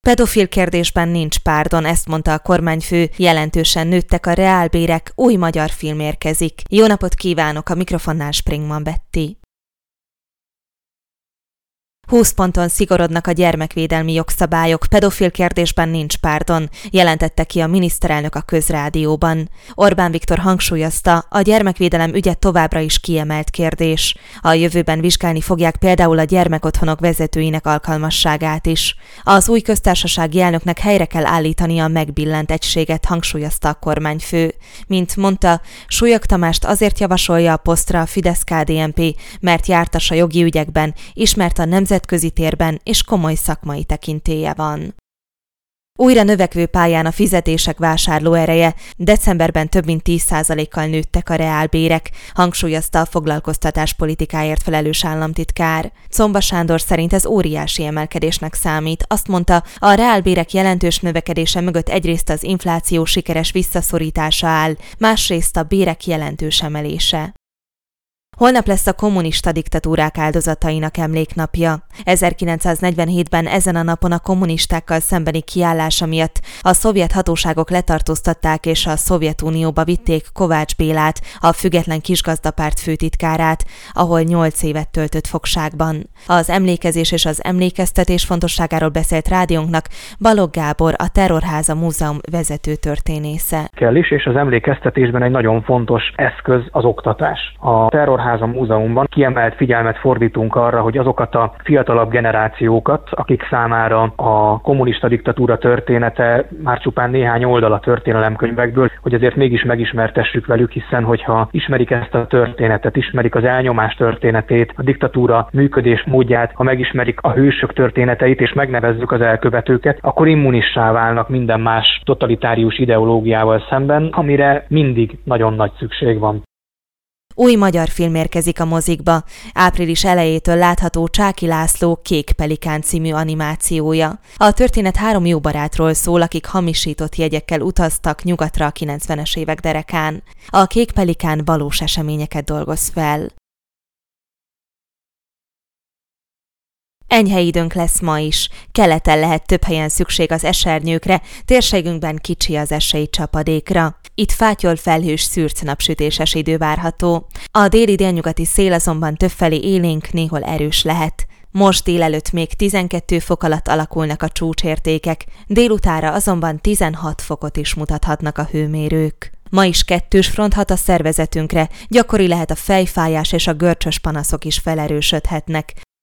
Pedofil kérdésben nincs párdon, ezt mondta a kormányfő, jelentősen nőttek a reálbérek, új magyar film érkezik. Jó napot kívánok, a mikrofonnál Springman Betty. 20 ponton szigorodnak a gyermekvédelmi jogszabályok, pedofil kérdésben nincs párdon, jelentette ki a miniszterelnök a Közrádióban. Orbán Viktor hangsúlyozta, a gyermekvédelem ügye továbbra is kiemelt kérdés. A jövőben vizsgálni fogják például a gyermekotthonok vezetőinek alkalmasságát is. Az új köztársasági elnöknek helyre kell állítani a megbillent egységet, hangsúlyozta a kormányfő. Mint mondta, Súlyog Tamást azért javasolja a posztra a Fidesz-KDNP, mert jártas a jogi ügyekben, ismert a nemzetközi térben és komoly szakmai tekintélye van. Újra növekvő pályán a fizetések vásárlóereje, decemberben több mint 10%-kal nőttek a reálbérek, hangsúlyozta a foglalkoztatáspolitikáért felelős államtitkár. Czomba Sándor szerint ez óriási emelkedésnek számít. Azt mondta, a reálbérek jelentős növekedése mögött egyrészt az infláció sikeres visszaszorítása áll, másrészt a bérek jelentős emelése. Holnap lesz a kommunista diktatúrák áldozatainak emléknapja. 1947-ben ezen a napon a kommunistákkal szembeni kiállása miatt a szovjet hatóságok letartóztatták és a Szovjetunióba vitték Kovács Bélát, a Független Kisgazdapárt főtitkárát, ahol 8 évet töltött fogságban. Az emlékezés és az emlékeztetés fontosságáról beszélt rádiónknak Balogh Gábor, a Terrorháza Múzeum vezető történésze. Kell is, és az emlékeztetésben egy nagyon fontos eszköz az oktatás. A Terrorháza Múzeumban kiemelt figyelmet fordítunk arra, hogy azokat a fiatalabb generációkat, akik számára a kommunista diktatúra története már csupán néhány oldal a történelemkönyvekből, hogy azért mégis megismertessük velük, hiszen hogyha ismerik ezt a történetet, ismerik az elnyomás történetét, a diktatúra működés módját, ha megismerik a hősök történeteit és megnevezzük az elkövetőket, akkor immunissá válnak minden más totalitárius ideológiával szemben, amire mindig nagyon nagy szükség van. Új magyar film érkezik a mozikba. Április elejétől látható Csáky László Kék Pelikán című animációja. A történet 3 jó barátról szól, akik hamisított jegyekkel utaztak nyugatra a 90-es évek derekán. A Kék Pelikán valós eseményeket dolgoz fel. Enyhe időnk lesz ma is. Keleten lehet több helyen szükség az esernyőkre, térségünkben kicsi az esély csapadékra. Itt fátyol felhős szürc napsütéses idő várható. A déli-délnyugati szél azonban többfelé élénk, néhol erős lehet. Most délelőtt még 12 fok alatt alakulnak a csúcsértékek, délutára azonban 16 fokot is mutathatnak a hőmérők. Ma is 2. front hat a szervezetünkre, gyakori lehet a fejfájás és a görcsös panaszok is felerősödhetnek.